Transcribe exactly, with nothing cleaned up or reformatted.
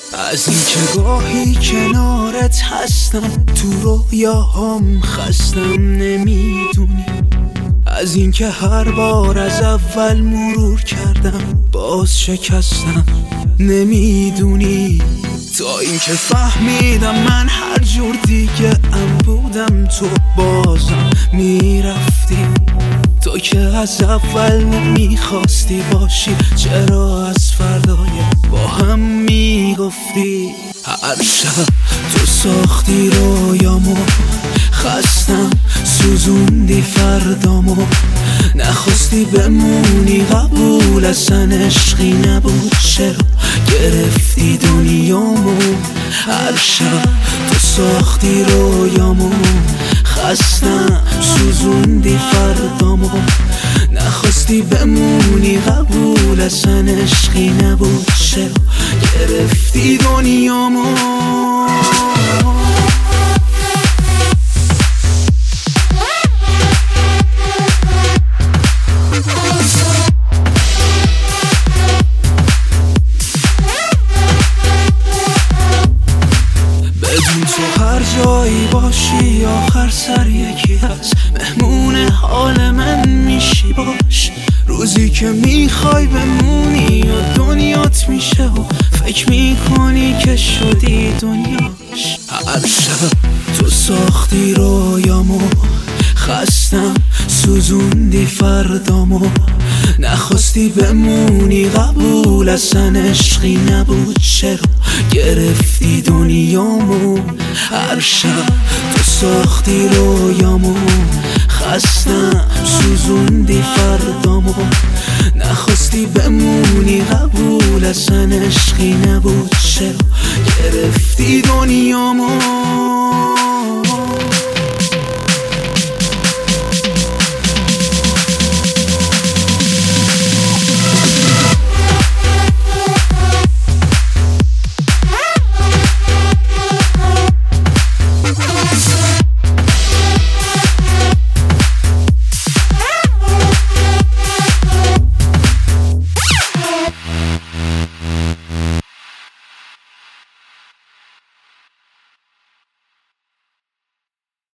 از این که گاهی کنارت هستم تو رویاهام خستم نمیدونی، از این که هر بار از اول مرور کردم باز شکستم نمیدونی، تا این که فهمیدم من هر جور دیگه ام بودم تو بازم میرفتی، تو که از اول میخواستی باشی چرا از فردای با هم میگفتی. هر شب تو ساختی رویامو خستم سوزوندی فردامو، نخواستی بمونی قبول اصلا عشقی نبود چرا گرفتی دنیامو. هر شب تو ساختی رویامو خستم سوزوندی فردامو، نخواستی بمونی قبول اصلا عشقی نبود چرا گرفتی دنیامو. تو هر جایی باشی آخر سر یکی هست مهمون حال من میشی باش، روزی که میخوای بمونی و دنیات میشه و فکر میکنی که شدی دنیاش. هر شب تو ساختی رویامو خستم سوزوندی فردامو، نخواستی بمونی قبول اصلا عشقی نبود چرا گرفتی دنیامو. هر شب تو ساختی رویامو خستم سوزوندی فردامو، نخواستی بمونی قبول اصلا عشقی نبود چرا گرفتی دنیامو.